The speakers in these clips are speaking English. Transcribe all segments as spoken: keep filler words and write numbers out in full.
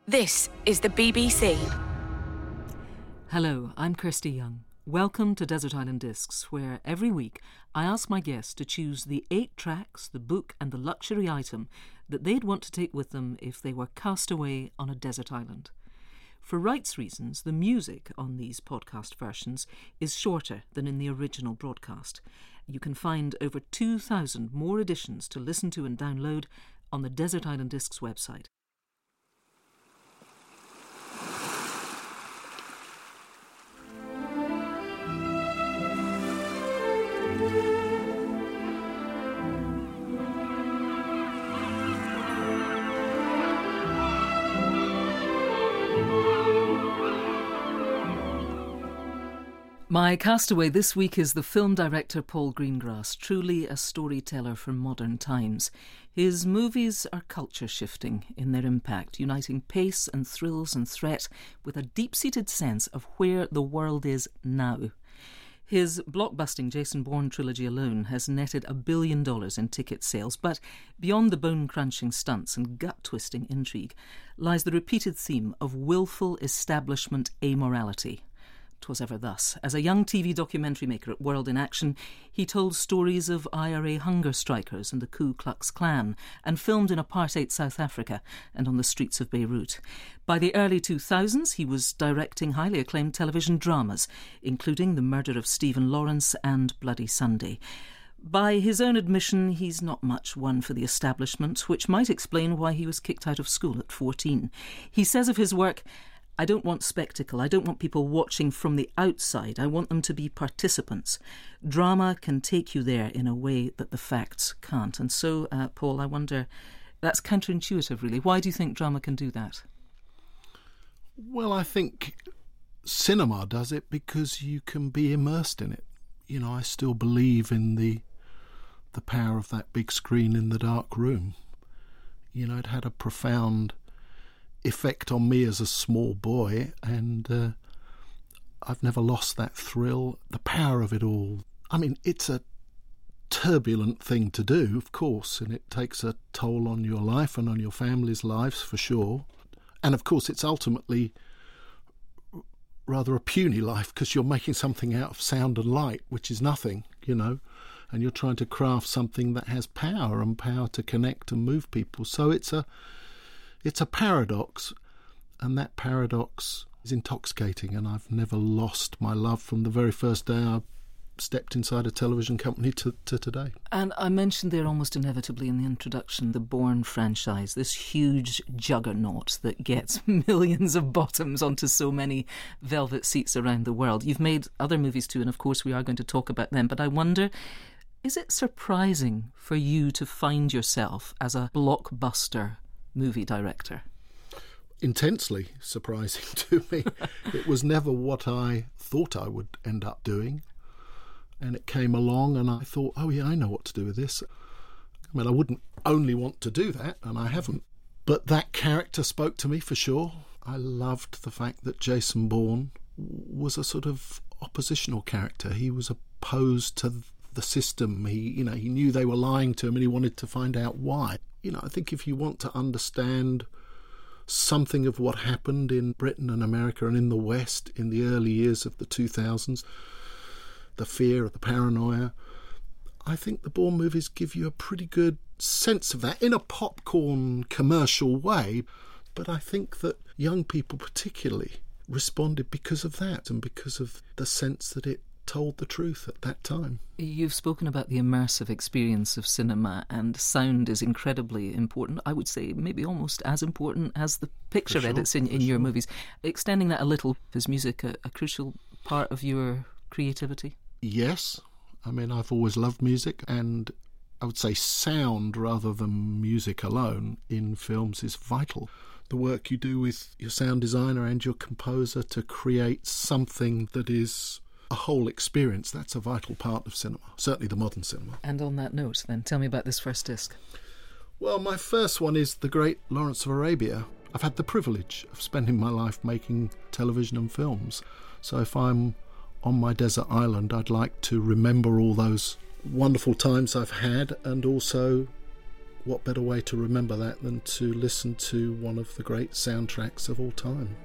This is the B B C. Hello, I'm Kirsty Young. Welcome to Desert Island Discs, where every week I ask my guests to choose the eight tracks, the book and the luxury item that they'd want to take with them if they were cast away on a desert island. For rights reasons, the music on these podcast versions is shorter than in the original broadcast. You can find over two thousand more editions to listen to and download on the Desert Island Discs website. My castaway this week is the film director Paul Greengrass, truly a storyteller from modern times. His movies are culture-shifting in their impact, uniting pace and thrills and threat with a deep-seated sense of where the world is now. His blockbusting Jason Bourne trilogy alone has netted a billion dollars in ticket sales, but beyond the bone-crunching stunts and gut-twisting intrigue lies the repeated theme of willful establishment amorality. 'Twas ever thus. As a young T V documentary maker at World in Action, he told stories of I R A hunger strikers and the Ku Klux Klan, and filmed in apartheid South Africa and on the streets of Beirut. By the early two thousands, he was directing highly acclaimed television dramas, including The Murder of Stephen Lawrence and Bloody Sunday. By his own admission, he's not much one for the establishment, which might explain why he was kicked out of school at fourteen. He says of his work, "I don't want spectacle. I don't want people watching from the outside. I want them to be participants. Drama can take you there in a way that the facts can't." And so, uh, Paul, I wonder, that's counterintuitive, really. Why do you think drama can do that? Well, I think cinema does it because you can be immersed in it. You know, I still believe in the the power of that big screen in the dark room. You know, it had a profound effect on me as a small boy, and uh, I've never lost that thrill, the power of it all. I mean, it's a turbulent thing to do, of course, and it takes a toll on your life and on your family's lives for sure. And of course, it's ultimately rather a puny life because you're making something out of sound and light, which is nothing, you know, and you're trying to craft something that has power and power to connect and move people. So it's a It's a paradox, and that paradox is intoxicating, and I've never lost my love from the very first day I stepped inside a television company to, to today. And I mentioned there almost inevitably in the introduction the Bourne franchise, this huge juggernaut that gets millions of bottoms onto so many velvet seats around the world. You've made other movies too, and of course we are going to talk about them, but I wonder, is it surprising for you to find yourself as a blockbuster movie director? Intensely surprising to me. It was never what I thought I would end up doing, and it came along and I thought, oh yeah, I know what to do with this. I mean, I wouldn't only want to do that, and I haven't, but that character spoke to me for sure. I loved the fact that Jason Bourne was a sort of oppositional character. He was opposed to the system. He, you know, he knew they were lying to him and he wanted to find out why. You know, I think if you want to understand something of what happened in Britain and America and in the West in the early years of the two thousands, the fear, the paranoia, I think the Bourne movies give you a pretty good sense of that in a popcorn commercial way. But I think that young people particularly responded because of that and because of the sense that it told the truth at that time. You've spoken about the immersive experience of cinema, and sound is incredibly important. I would say maybe almost as important as the picture sure, edits in, in your sure. movies. Extending that a little, is music a, a crucial part of your creativity? Yes. I mean, I've always loved music, and I would say sound rather than music alone in films is vital. The work you do with your sound designer and your composer to create something that is a whole experience, that's a vital part of cinema, certainly the modern cinema. And on that note, then, tell me about this first disc. Well, my first one is The Great Lawrence of Arabia. I've had the privilege of spending my life making television and films, so if I'm on my desert island, I'd like to remember all those wonderful times I've had and also what better way to remember that than to listen to one of the great soundtracks of all time?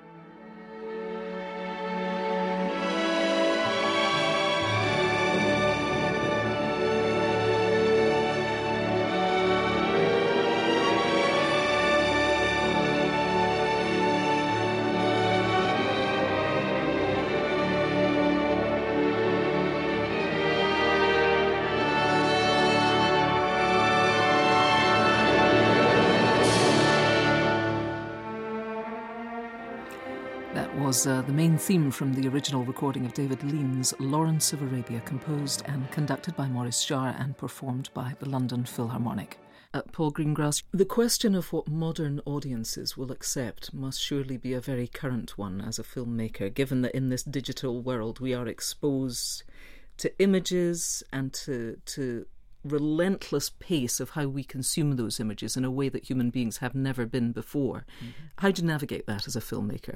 was uh, the main theme from the original recording of David Lean's Lawrence of Arabia, composed and conducted by Maurice Jarre and performed by the London Philharmonic. Uh, Paul Greengrass, the question of what modern audiences will accept must surely be a very current one as a filmmaker, given that in this digital world we are exposed to images and to to relentless pace of how we consume those images in a way that human beings have never been before. Mm-hmm. How do you navigate that as a filmmaker?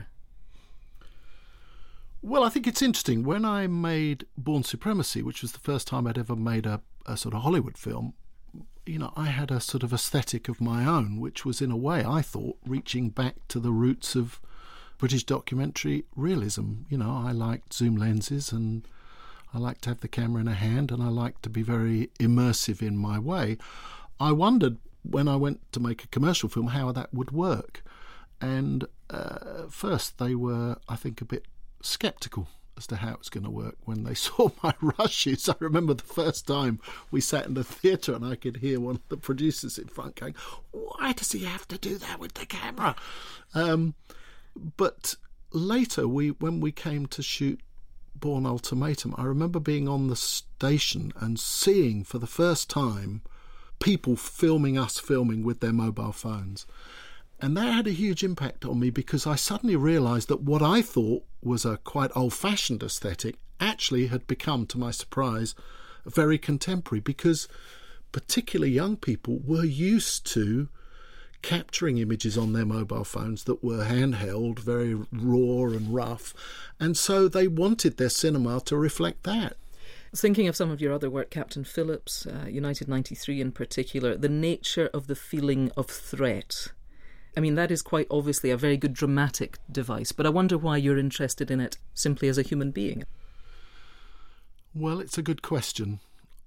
Well, I think it's interesting. When I made Bourne Supremacy, which was the first time I'd ever made a, a sort of Hollywood film, you know, I had a sort of aesthetic of my own, which was in a way, I thought, reaching back to the roots of British documentary realism. You know, I liked zoom lenses and I liked to have the camera in a hand and I liked to be very immersive in my way. I wondered when I went to make a commercial film how that would work. And uh, first they were, I think, a bit sceptical as to how it's going to work when they saw my rushes. I remember the first time we sat in the theatre and I could hear one of the producers in front going, "Why does he have to do that with the camera?" Um, but later, we when we came to shoot Bourne Ultimatum, I remember being on the station and seeing for the first time people filming us filming with their mobile phones. And that had a huge impact on me because I suddenly realised that what I thought was a quite old-fashioned aesthetic actually had become, to my surprise, very contemporary, because particularly young people were used to capturing images on their mobile phones that were handheld, very raw and rough, and so they wanted their cinema to reflect that. Thinking of some of your other work, Captain Phillips, uh, United ninety-three in particular, the nature of the feeling of threat. I mean, that is quite obviously a very good dramatic device, but I wonder why you're interested in it simply as a human being. Well, it's a good question.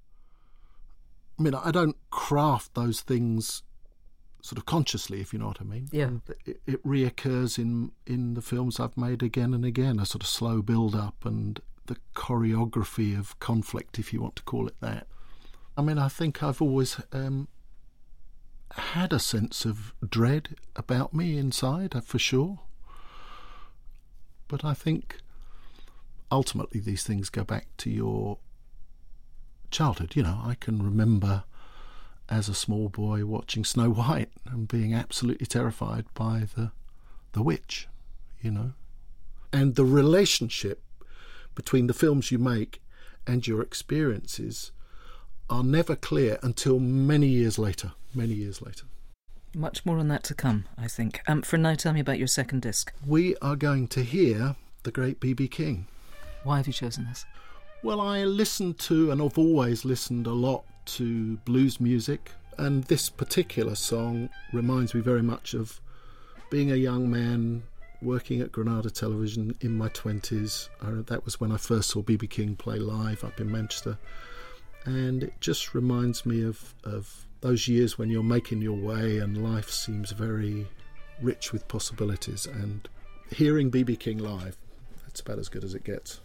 I mean, I don't craft those things sort of consciously, if you know what I mean. Yeah. It, it reoccurs in, in the films I've made again and again, a sort of slow build-up and the choreography of conflict, if you want to call it that. I mean, I think I've always um, had a sense of dread about me inside, for sure. But I think ultimately these things go back to your childhood. You know, I can remember as a small boy watching Snow White and being absolutely terrified by the the witch, you know. And the relationship between the films you make and your experiences are never clear until many years later, many years later. Much more on that to come, I think. Um, for now, tell me about your second disc. We are going to hear the great B B King. Why have you chosen this? Well, I listen to, and I've always listened a lot to blues music, and this particular song reminds me very much of being a young man working at Granada Television in my twenties. Uh, that was when I first saw B B King play live up in Manchester. And it just reminds me of, of those years when you're making your way and life seems very rich with possibilities. And hearing B B King live, that's about as good as it gets.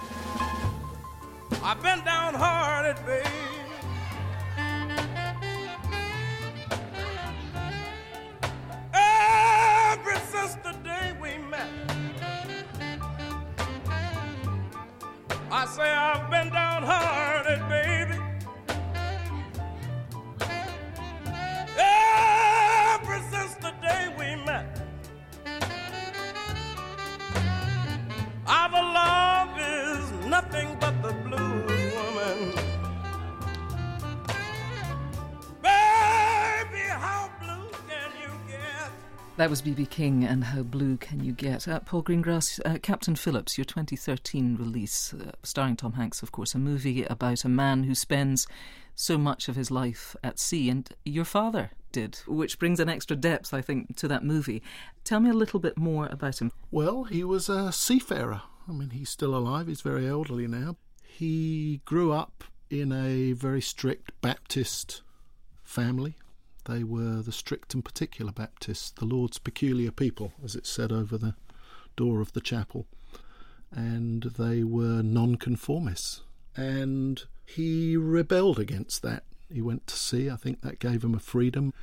I've been downhearted, babe. Ever since the day we met, I say I've been downhearted, baby. Ever since the day we met, our love is nothing but the blues, woman. Baby, how blue can you get? That was B B King and How Blue Can You Get? Uh, Paul Greengrass, uh, Captain Phillips, your twenty thirteen release, uh, starring Tom Hanks, of course, a movie about a man who spends so much of his life at sea, and your father did, which brings an extra depth, I think, to that movie. Tell me a little bit more about him. Well, he was a seafarer. I mean, he's still alive. He's very elderly now. He grew up in a very strict Baptist family. They were the strict and particular Baptists, the Lord's peculiar people, as it said over the door of the chapel. And they were nonconformists. And he rebelled against that. He went to sea. I think that gave him a freedom.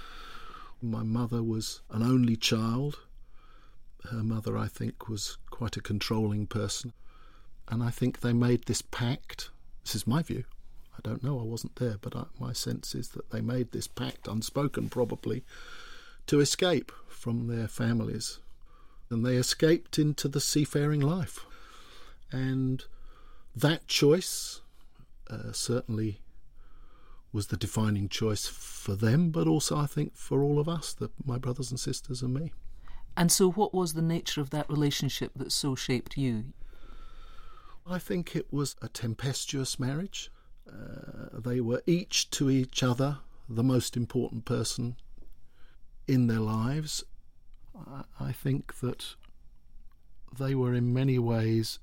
My mother was an only child. Her mother, I think, was quite a controlling person. And I think they made this pact. This is my view. I don't know, I wasn't there, but I, my sense is that they made this pact, unspoken probably, to escape from their families. And they escaped into the seafaring life. And that choice uh, certainly was the defining choice for them, but also I think for all of us, the, my brothers and sisters and me. And so what was the nature of that relationship that so shaped you? I think it was a tempestuous marriage. Uh, they were each to each other the most important person in their lives. I, I think that they were in many ways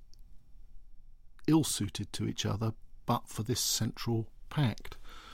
ill-suited to each other, but for this central pact.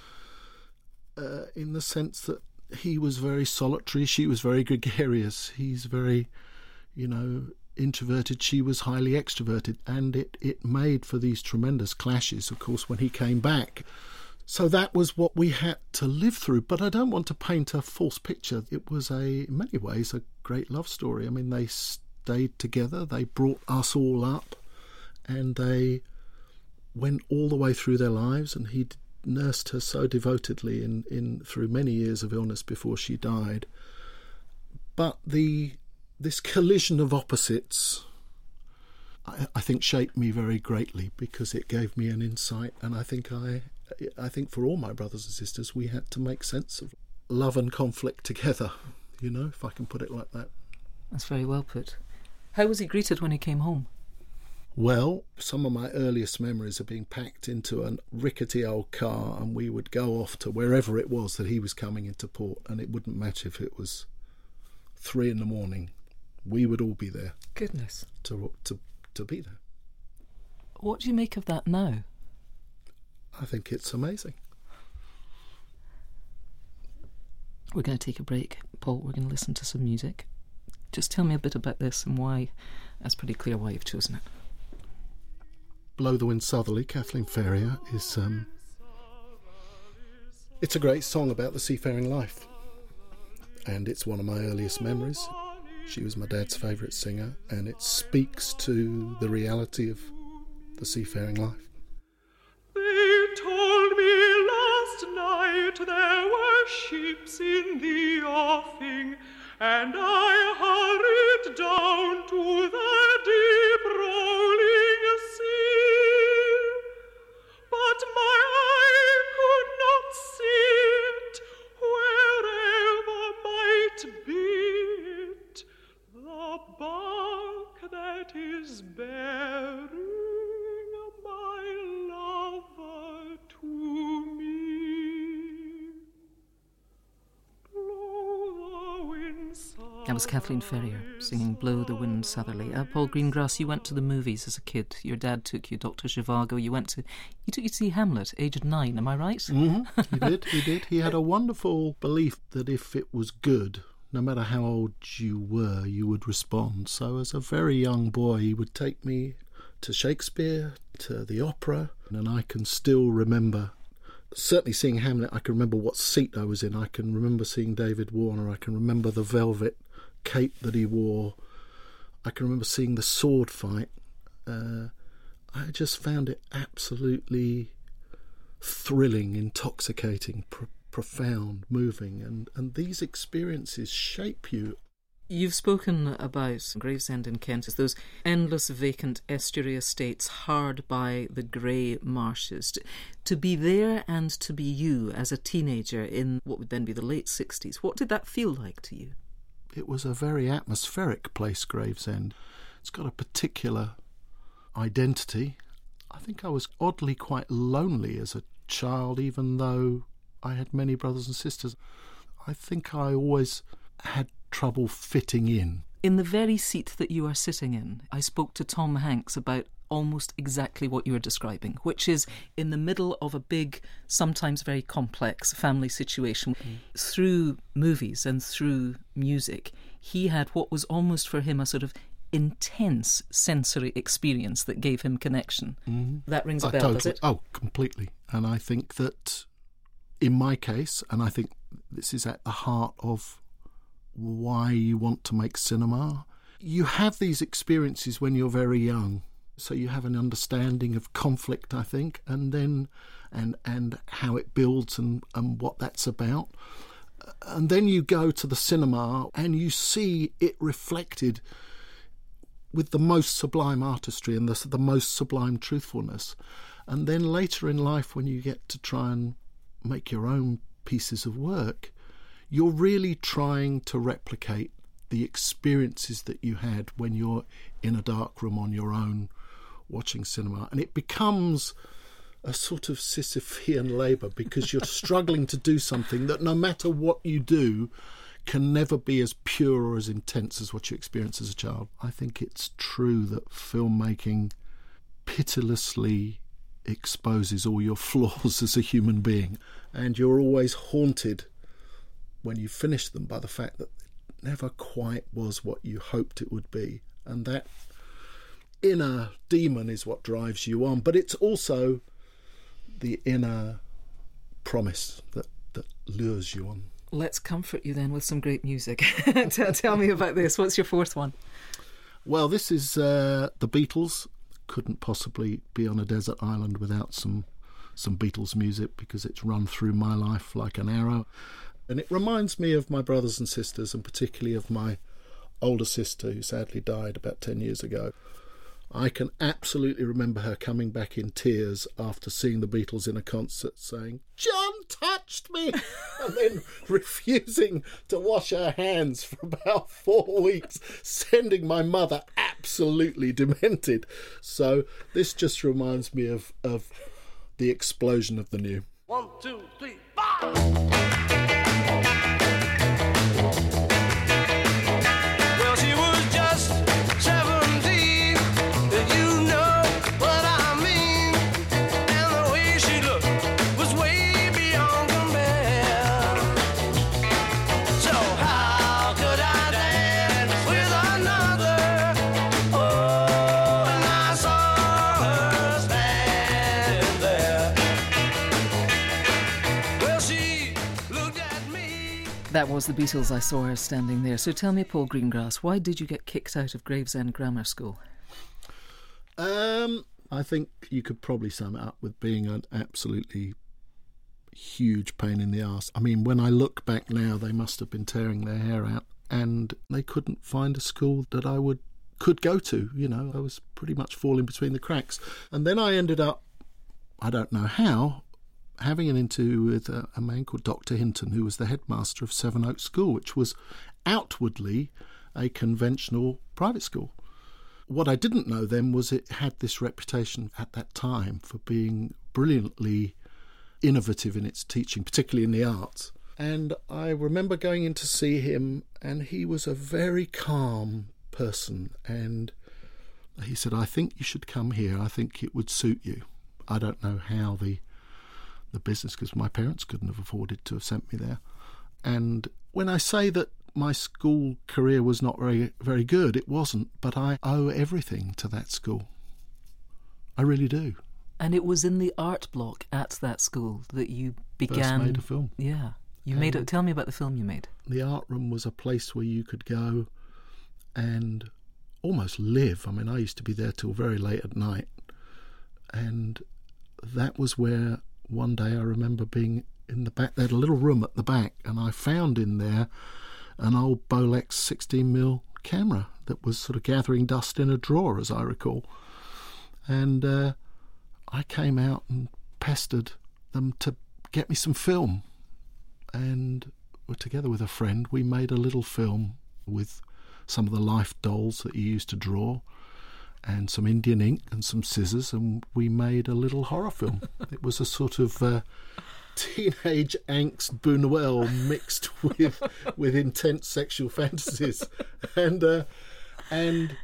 Uh, in the sense that he was very solitary, she was very gregarious. He's very, you know, introverted, she was highly extroverted, and it, it made for these tremendous clashes, of course, when he came back. So that was what we had to live through, but I don't want to paint a false picture. It was, a, in many ways, a great love story. I mean, they stayed together, they brought us all up, and they went all the way through their lives, and he nursed her so devotedly in, in through many years of illness before she died. But the this collision of opposites, I, I think, shaped me very greatly, because it gave me an insight, and I think I, I think for all my brothers and sisters, we had to make sense of love and conflict together, you know, if I can put it like that. That's very well put. How was he greeted when he came home? Well, some of my earliest memories are being packed into a rickety old car, and we would go off to wherever it was that he was coming into port, and it wouldn't matter if it was three in the morning. We would all be there. Goodness. To, to, to be there. What do you make of that now? I think it's amazing. We're going to take a break, Paul. We're going to listen to some music. Just tell me a bit about this and why. That's pretty clear why you've chosen it. Blow the Wind Southerly, Kathleen Ferrier, is um, it's a great song about the seafaring life, and it's one of my earliest memories. She was my dad's favourite singer, and it speaks to the reality of the seafaring life. They told me last night there were ships in the offing, and I hurried down to the deep rolling sea. But my eye could not see it, wherever might be it, the bark that is bearing my lover to me. Blow the wind southerly. That was Kathleen Ferrier singing Blow the Wind Southerly. Uh, Paul Greengrass, you went to the movies as a kid. Your dad took you, Doctor Zhivago. You went to, he took you to see Hamlet, aged nine, am I right? Mm-hmm. He did, he did. He had a wonderful belief that if it was good, no matter how old you were, you would respond. So as a very young boy, he would take me to Shakespeare, to the opera, and I can still remember, certainly seeing Hamlet, I can remember what seat I was in. I can remember seeing David Warner. I can remember the velvet cape that he wore. I can remember seeing the sword fight. Uh, I just found it absolutely thrilling, intoxicating, pr- profound, moving, and, and these experiences shape you. You've spoken about Gravesend in Kent as those endless vacant estuary estates hard by the grey marshes. To, to be there and to be you as a teenager in what would then be the late sixties, what did that feel like to you? It was a very atmospheric place, Gravesend. It's got a particular identity. I think I was oddly quite lonely as a child, even though I had many brothers and sisters. I think I always had trouble fitting in. In the very seat that you are sitting in, I spoke to Tom Hanks about almost exactly what you are describing, which is in the middle of a big, sometimes very complex family situation. Mm. Through movies and through music, he had what was almost for him a sort of intense sensory experience that gave him connection. Mm. That rings a bell, totally, does it? Oh, completely. And I think that in my case, and I think this is at the heart of why you want to make cinema, you have these experiences when you're very young. So you have an understanding of conflict, I think, and then and and how it builds and, and what that's about. And then you go to the cinema and you see it reflected with the most sublime artistry and the, the most sublime truthfulness. And then later in life, when you get to try and make your own pieces of work, you're really trying to replicate the experiences that you had when you're in a dark room on your own watching cinema. And it becomes a sort of Sisyphean labour because you're struggling to do something that no matter what you do can never be as pure or as intense as what you experience as a child. I think it's true that filmmaking pitilessly exposes all your flaws as a human being, and you're always haunted when you finish them by the fact that it never quite was what you hoped it would be. And that inner demon is what drives you on, but it's also the inner promise that, that lures you on. Let's comfort you then with some great music. tell, tell me about this. What's your fourth one? Well, this is uh, the Beatles. Couldn't possibly be on a desert island without some some Beatles music because it's run through my life like an arrow. And it reminds me of my brothers and sisters, and particularly of my older sister who sadly died about ten years ago. I can absolutely remember her coming back in tears after seeing the Beatles in a concert saying, "John touched me," and then refusing to wash her hands for about four weeks, sending my mother absolutely demented. So this just reminds me of, of the explosion of the new. One, two, three, five! That was the Beatles. I saw her standing there. So tell me, Paul Greengrass, why did you get kicked out of Gravesend Grammar School? Um, I think you could probably sum it up with being an absolutely huge pain in the arse. I mean, when I look back now, they must have been tearing their hair out, and they couldn't find a school that I would could go to. You know, I was pretty much falling between the cracks. And then I ended up, I don't know how, having an interview with a, a man called Doctor Hinton, who was the headmaster of Sevenoaks School, which was outwardly a conventional private school. What I didn't know then was it had this reputation at that time for being brilliantly innovative in its teaching, particularly in the arts. And I remember going in to see him, and he was a very calm person. And he said, "I think you should come here. I think it would suit you." I don't know how the the business, because my parents couldn't have afforded to have sent me there. And when I say that my school career was not very very good, it wasn't, but I owe everything to that school. I really do. And it was in the art block at that school that you began... First made a film. Yeah. You and made it. Tell me about the film you made. The art room was a place where you could go and almost live. I mean, I used to be there till very late at night. And that was where one day I remember being in the back. They had a little room at the back, and I found in there an old Bolex sixteen millimeter camera that was sort of gathering dust in a drawer, as I recall. And uh, I came out and pestered them to get me some film. And together with a friend, we made a little film with some of the life dolls that you used to draw. and some Indian ink and some scissors, and we made a little horror film. It was a sort of uh, teenage angst Buñuel mixed with with intense sexual fantasies, and uh, and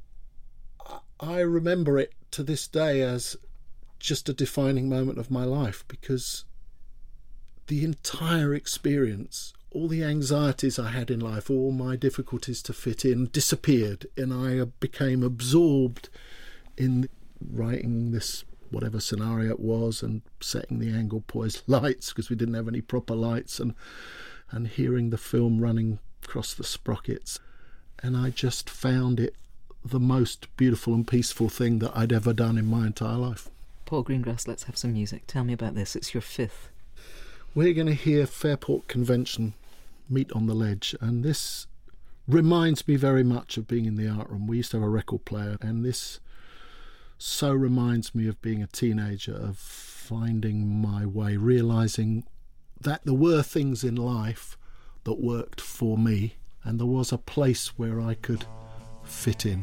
I remember it to this day as just a defining moment of my life, because the entire experience, all the anxieties I had in life, all my difficulties to fit in, disappeared, and I became absorbed in writing this whatever scenario it was, and setting the angle poised lights because we didn't have any proper lights, and and hearing the film running across the sprockets. And I just found it the most beautiful and peaceful thing that I'd ever done in my entire life. Paul Greengrass, let's have some music. Tell me about this. It's your fifth. We're going to hear Fairport Convention, Meet on the Ledge, and this reminds me very much of being in the art room. We used to have a record player, and this so reminds me of being a teenager, of finding my way, realising that there were things in life that worked for me, and there was a place where I could fit in.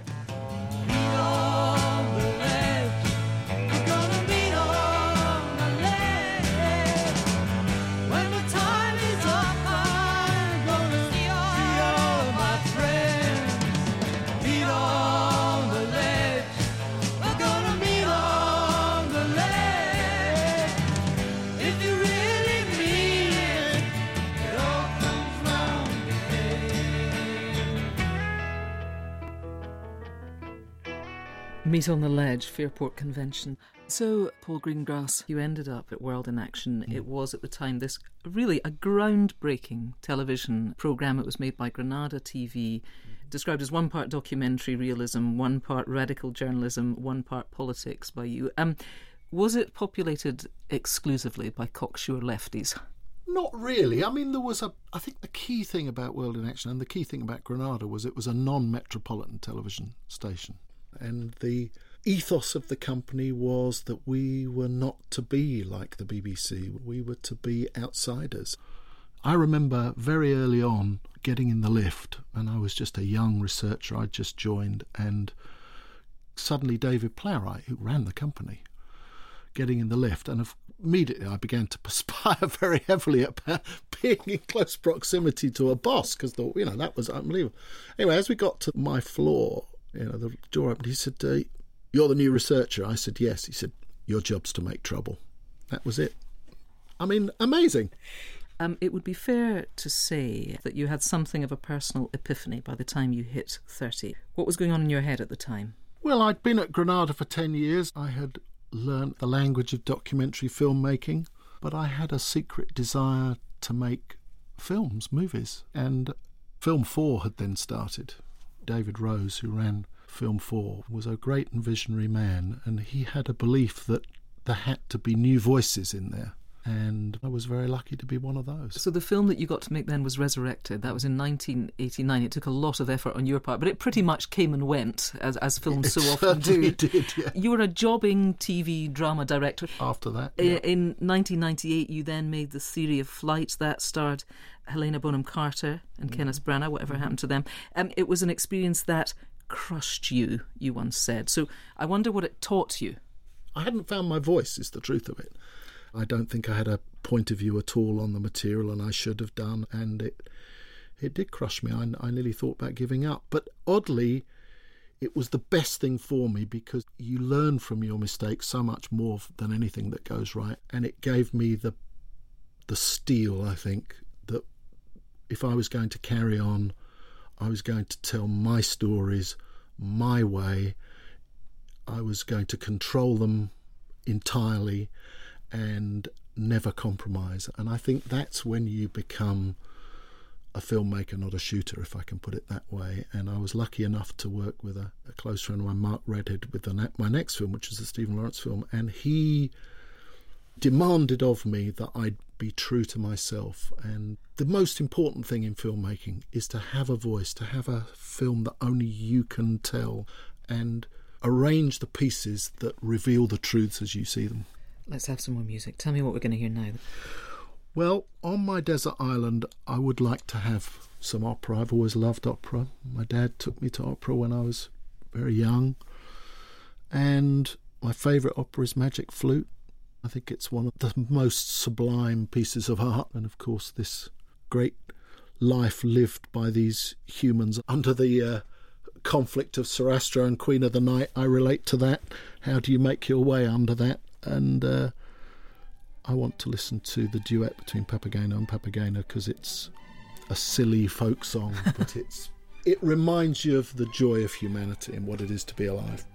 Meet on the Ledge, Fairport Convention. So, Paul Greengrass, you ended up at World in Action. Mm. It was at the time this really a groundbreaking television programme. It was made by Granada T V, mm. described as one part documentary realism, one part radical journalism, one part politics by you. Um, was it populated exclusively by cocksure lefties? Not really. I mean, there was a... I think the key thing about World in Action and the key thing about Granada was it was a non-metropolitan television station. And the ethos of the company was that we were not to be like the B B C. We were to be outsiders. I remember very early on getting in the lift, and I was just a young researcher. I'd just joined, and suddenly David Plowright, who ran the company, getting in the lift, and immediately I began to perspire very heavily about being in close proximity to a boss, because, you know, that was unbelievable. Anyway, as we got to my floor, you know, the door opened. He said, uh, "You're the new researcher." I said, "Yes." He said, "Your job's to make trouble." That was it. I mean, amazing. Um, it would be fair to say that you had something of a personal epiphany by the time you hit thirty. What was going on in your head at the time? Well, I'd been at Granada for ten years. I had learnt the language of documentary filmmaking, but I had a secret desire to make films, movies. And Film four had then started. David Rose, who ran Film four, was a great and visionary man, and he had a belief that there had to be new voices in there, and I was very lucky to be one of those. So the film that you got to make then was Resurrected. That was in nineteen eighty-nine. It took a lot of effort on your part, but it pretty much came and went, as, as films so often do. Did, yeah. You were a jobbing T V drama director. After that, yeah. In nineteen ninety-eight, you then made The Theory of Flight. That starred Helena Bonham Carter and mm. Kenneth Branagh, whatever mm. happened to them. Um, it was an experience that crushed you, you once said. So I wonder what it taught you. I hadn't found my voice, is the truth of it. I don't think I had a point of view at all on the material, and I should have done, and it it did crush me. I, I nearly thought about giving up. But oddly, it was the best thing for me, because you learn from your mistakes so much more than anything that goes right, and it gave me the the steel, I think, that if I was going to carry on, I was going to tell my stories my way. I was going to control them entirely and never compromise. And I think that's when you become a filmmaker, not a shooter, if I can put it that way. And I was lucky enough to work with a, a close friend of mine, Mark Redhead, with the, my next film, which is the Stephen Lawrence film, and he demanded of me that I'd be true to myself. And the most important thing in filmmaking is to have a voice, to have a film that only you can tell, and arrange the pieces that reveal the truths as you see them. Let's have some more music. Tell me what we're going to hear now. Well, on my desert island, I would like to have some opera. I've always loved opera. My dad took me to opera when I was very young. And my favourite opera is Magic Flute. I think it's one of the most sublime pieces of art. And of course, this great life lived by these humans under the uh, conflict of Sarastro and Queen of the Night. I relate to that. How do you make your way under that? And uh, I want to listen to the duet between Papageno and Papageno because it's a silly folk song, but it's it reminds you of the joy of humanity and what it is to be alive.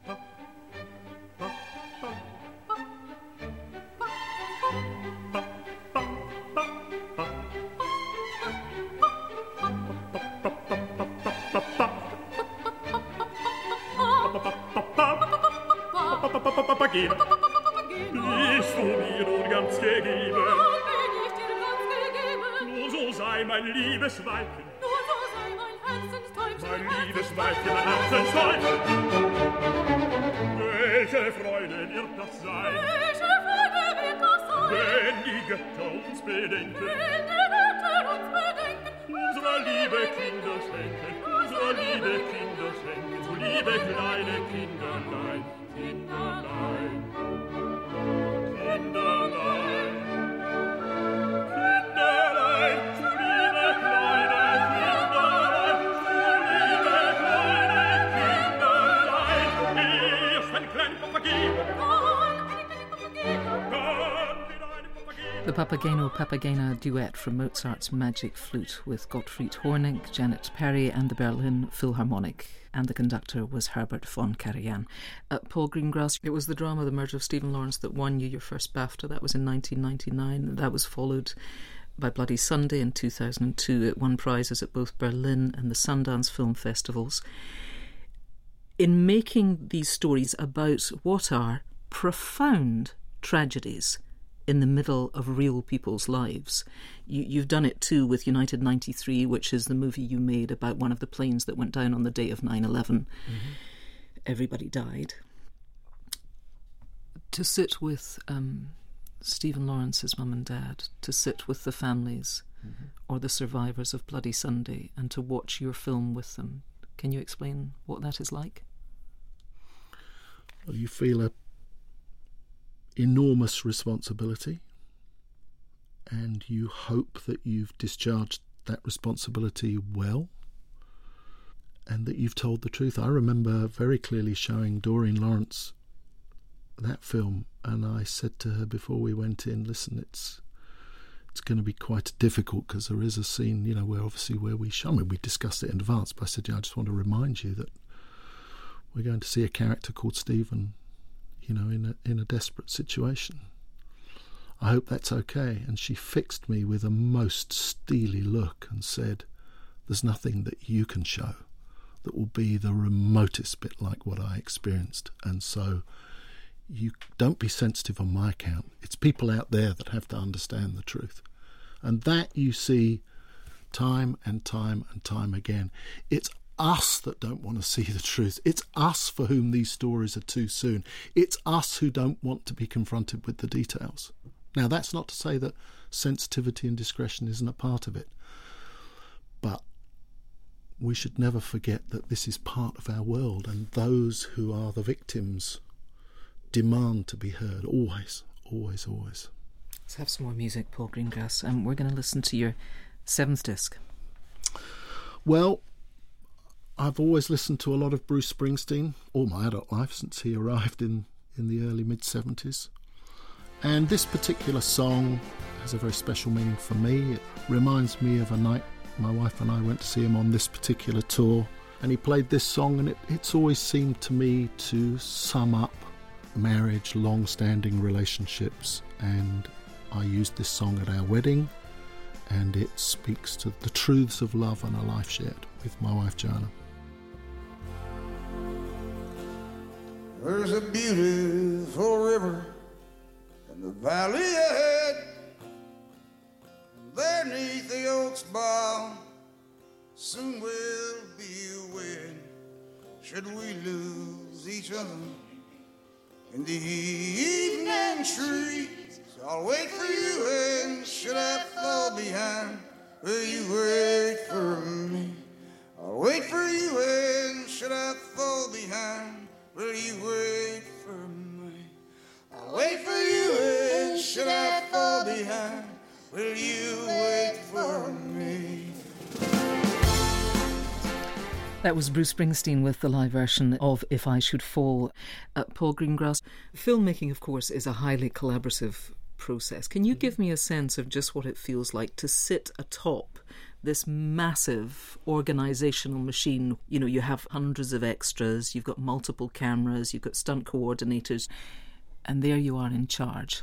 Papageno, bist du mir nun ganz gegeben? Nun bin ich dir ganz gegeben. Nur so sei mein liebes Weibchen, Nur so sei mein Herzenstäubchen, mein liebes Weibchen, mein Herzenstäubchen. Welche Freude wird das sein, Welche Freude wird das sein, wenn die Götter uns bedenken, wenn die Götter uns bedenken, unsere liebe Kinder schenken, unsere liebe Kinder schenken, so liebe kleine Kinderlein, Kinderlein, Kinderlein, Kinderlein, so liebe kleine Kinderlein, so liebe kleine Kinderlein. Erst ein kleiner Papageno, dann ein kleiner Papageno. dann wieder eine Papageno. The Papageno-Papagena duet from Mozart's Magic Flute with Gottfried Hornig, Janet Perry and the Berlin Philharmonic, and the conductor was Herbert von Karajan. Uh, Paul Greengrass, it was the drama The Murder of Stephen Lawrence that won you your first BAFTA. That was in nineteen ninety-nine. That was followed by Bloody Sunday in two thousand two. It won prizes at both Berlin and the Sundance Film Festivals. In making these stories about what are profound tragedies in the middle of real people's lives. You, you've done it too with United ninety-three, which is the movie you made about one of the planes that went down on the day of nine eleven. Mm-hmm. Everybody died. To sit with um, Stephen Lawrence's mum and dad, to sit with the families mm-hmm. or the survivors of Bloody Sunday and to watch your film with them. Can you explain what that is like? Well, you feel a enormous responsibility, and you hope that you've discharged that responsibility well and that you've told the truth. I remember very clearly showing Doreen Lawrence that film, and I said to her before we went in, listen, it's it's going to be quite difficult because there is a scene, you know, where obviously where we show, I mean, we discussed it in advance, but I said, yeah, I just want to remind you that we're going to see a character called Stephen, you know, in a in a desperate situation. I hope that's okay. And she fixed me with a most steely look and said, there's nothing that you can show that will be the remotest bit like what I experienced. And so you don't be sensitive on my account. It's people out there that have to understand the truth. And that you see time and time and time again. It's us that don't want to see the truth. It's us for whom these stories are too soon. It's us who don't want to be confronted with the details. Now, that's not to say that sensitivity and discretion isn't a part of it, but we should never forget that this is part of our world, and those who are the victims demand to be heard, always, always, always. Let's have some more music, Paul Greengrass. Um, we're going to listen to your seventh disc. Well, I've always listened to a lot of Bruce Springsteen all my adult life since he arrived in, in the early mid-seventies. And this particular song has a very special meaning for me. It reminds me of a night my wife and I went to see him on this particular tour, and he played this song, and it, it's always seemed to me to sum up marriage, long-standing relationships, and I used this song at our wedding, and it speaks to the truths of love and a life shared with my wife Joanna. There's a beautiful river in the valley ahead, and there neath the oak's bough soon will be a wed. Should we lose each other in the evening trees, I'll wait for you, and should I fall behind, will you wait for me? I'll wait for you, and should I fall behind, behind? Will you wait for me? I'll wait for you, and should I fall behind? Will you wait for me? That was Bruce Springsteen with the live version of If I Should Fall. Uh, Paul Greengrass, filmmaking, of course, is a highly collaborative process. Can you give me a sense of just what it feels like to sit atop this massive organisational machine? You know, you have hundreds of extras, you've got multiple cameras, you've got stunt coordinators, and there you are in charge.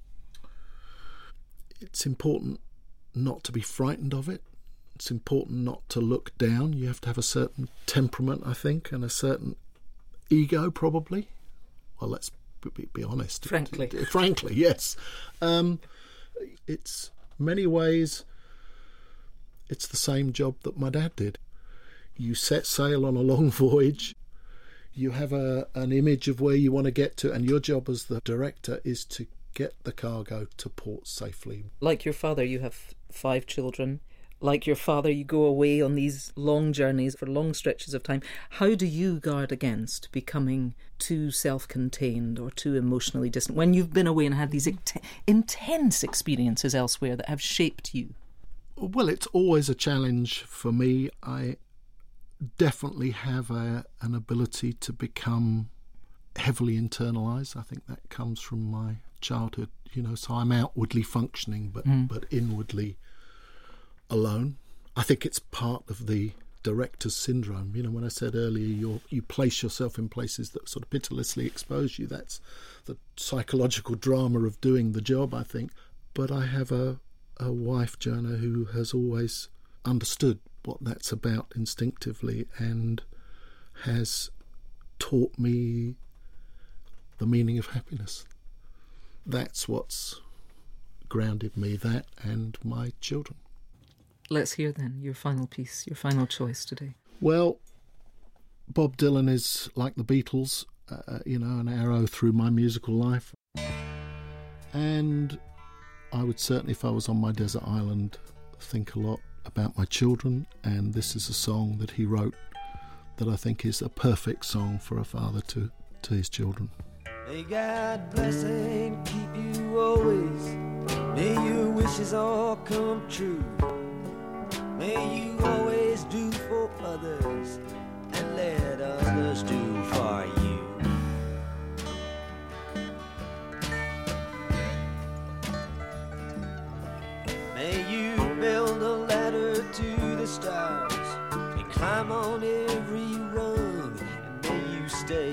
It's important not to be frightened of it. It's important not to look down. You have to have a certain temperament, I think, and a certain ego, probably. Well, let's be, be honest. Frankly. It, it, frankly, yes. Um, it's many ways, it's the same job that my dad did. You set sail on a long voyage. You have a an image of where you want to get to, and your job as the director is to get the cargo to port safely. Like your father, you have five children. Like your father, you go away on these long journeys for long stretches of time. How do you guard against becoming too self-contained or too emotionally distant when you've been away and had these int- intense experiences elsewhere that have shaped you? Well, it's always a challenge for me. I definitely have a, an ability to become heavily internalised. I think that comes from my childhood, you know, so I'm outwardly functioning but, mm. but inwardly alone. I think it's part of the director's syndrome. You know, when I said earlier, you you place yourself in places that sort of pitilessly expose you. That's the psychological drama of doing the job, I think. But I have a, a wife, Jonah, who has always understood what that's about instinctively and has taught me the meaning of happiness. That's what's grounded me, that and my children. Let's hear then your final piece, your final choice today. Well, Bob Dylan is like the Beatles, uh, you know, an arrow through my musical life. And I would certainly, if I was on my desert island, think a lot about my children. And this is a song that he wrote that I think is a perfect song for a father to, to his children. May God bless and keep you always. May your wishes all come true. May you always do for others and let others do for you. May you build a ladder to the stars and climb on every rung, and may you stay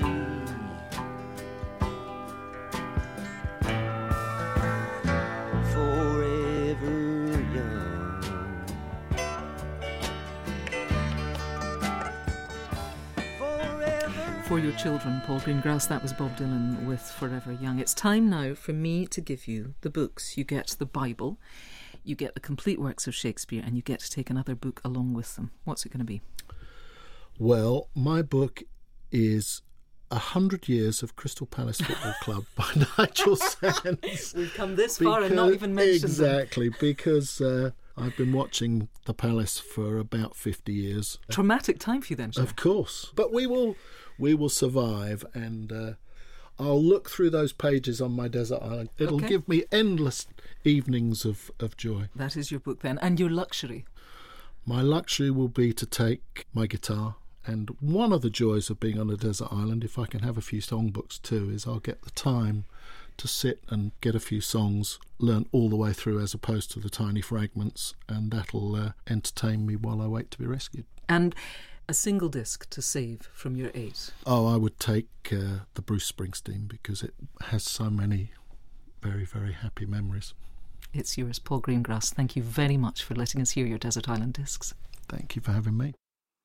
For your children, Paul Greengrass. That was Bob Dylan with Forever Young. It's time now for me to give you the books. You get the Bible, you get the complete works of Shakespeare, and you get to take another book along with them. What's it going to be? Well, my book is A Hundred Years of Crystal Palace Football Club by Nigel Sands. We've come this far because, and not even mentioned Exactly, them. because uh, I've been watching the Palace for about fifty years. Traumatic time for you then, sir. Of course. But we will... We will survive, and uh, I'll look through those pages on my desert island. It'll okay. give me endless evenings of, of joy. That is your book then. And your luxury? My luxury will be to take my guitar, and one of the joys of being on a desert island, if I can have a few songbooks too, is I'll get the time to sit and get a few songs, learn all the way through as opposed to the tiny fragments, and that'll uh, entertain me while I wait to be rescued. And a single disc to save from your eight? Oh, I would take uh, the Bruce Springsteen because it has so many very, very happy memories. It's yours, Paul Greengrass. Thank you very much for letting us hear your Desert Island Discs. Thank you for having me.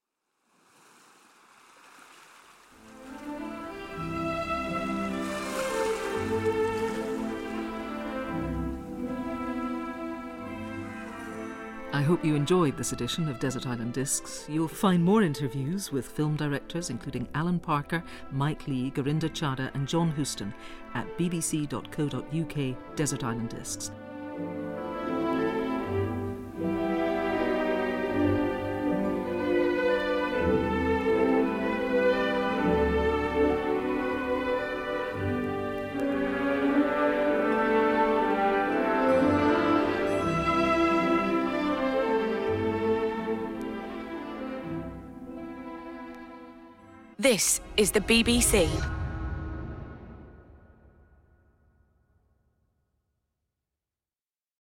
I hope you enjoyed this edition of Desert Island Discs. You'll find more interviews with film directors including Alan Parker, Mike Lee, Gorinda Chadha and John Huston at bbc dot co dot uk Desert Island Discs. This is the B B C.